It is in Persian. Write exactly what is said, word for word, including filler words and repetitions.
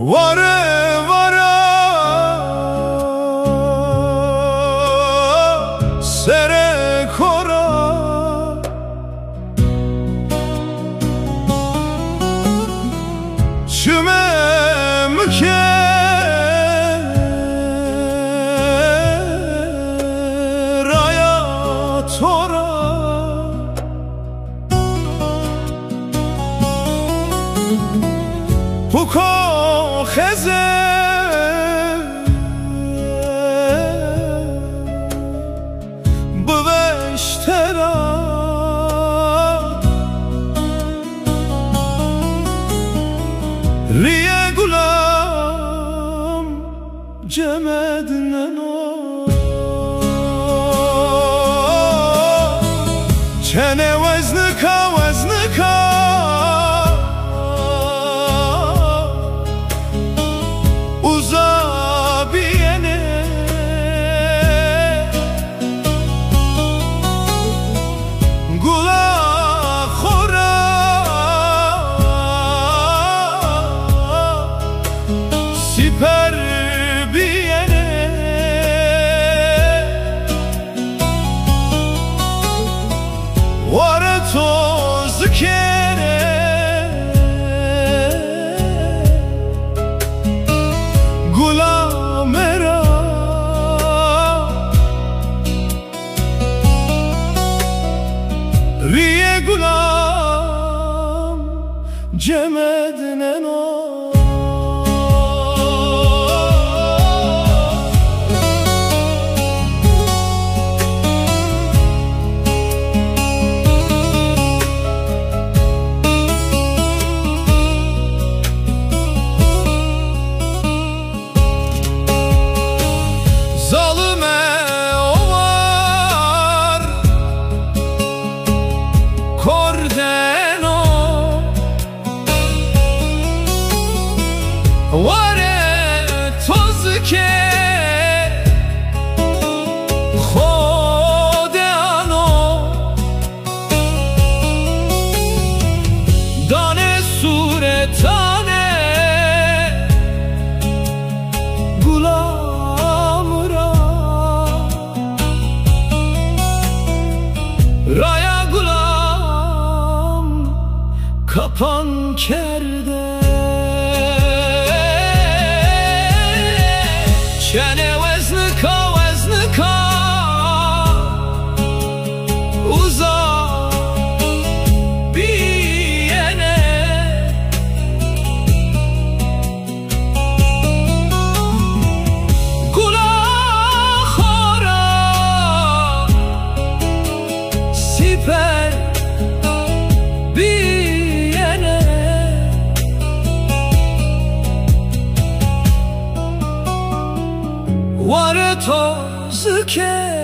واره واره سر کورا چمه مکه رایا تورا پوکا خزه بوشترا ریه گلم جمد ننو چنه وزنکا وزنکا سپر بیانه واره تو زکره گلام را ریه گلام جمد ننو واره توز که خودانو دانه صورتانه گلام را رایا گلام کپان کرده چنه وزنکا وزنکا اوزا بیانه گلا خورا سپر بیانه واره تو زکه